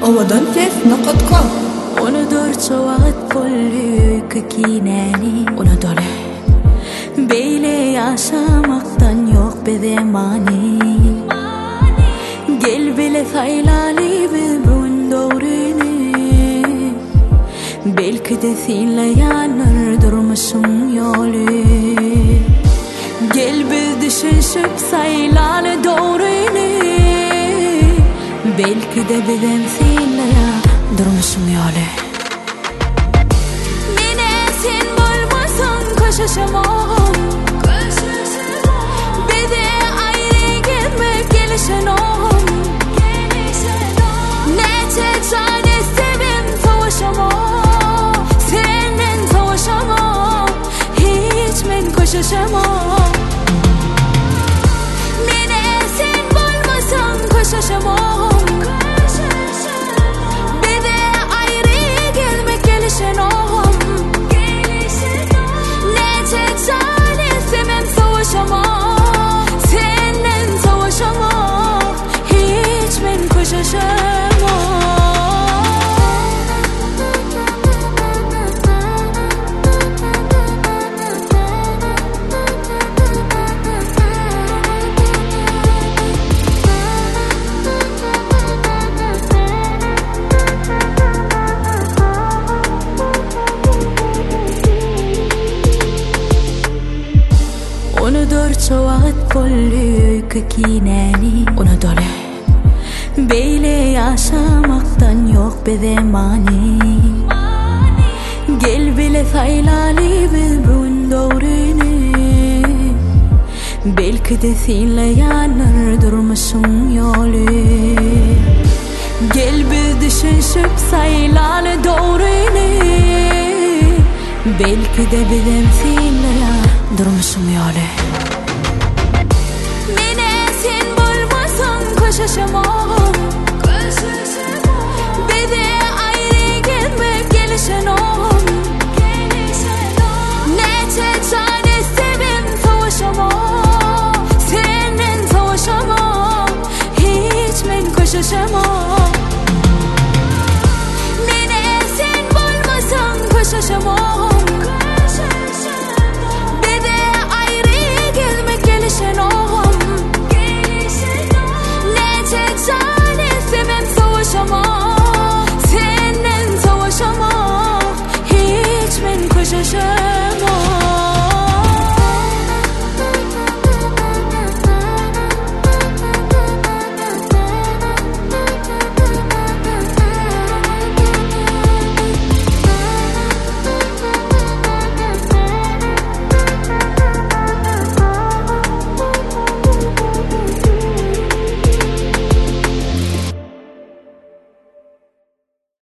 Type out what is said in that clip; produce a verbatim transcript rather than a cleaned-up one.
ovadan tez naqadqa Unudur çoğat kollük kineni Unudur Beyle yaşamaktan yok bir zemani Gel bile saylali biz bugün doğrunu Belki de seninle yanır durmuşum yolu Gel biz düşünüp saylali doğrunu Belki de bizim seninle yanır durmuşum yolu Mine sen bulmasın koşuşamam Bize ayrı gitmek gelişenom Nece can istemem savaşamam Seninle savaşamam Hiç men koşuşamam Mine sen bulmasın koşuşamam Bize ayrı gitmek gelişenom Nece can istemem savaşamam Seninle savaşamam Hiç men koşuşamam Unudur çoğat kollük kineni Unudur Beyle yaşamaktan yok bir zemani Gel bile saylali biz bugün doğrunu Belki de seninle yanır durmuşum yolu Gel biz düşünüp saylali doğrunu Belki de bizim seninle yanır durmuşum yolu Mine sen bulmasın koşuşamam Bize ayrı gitmek gelişenom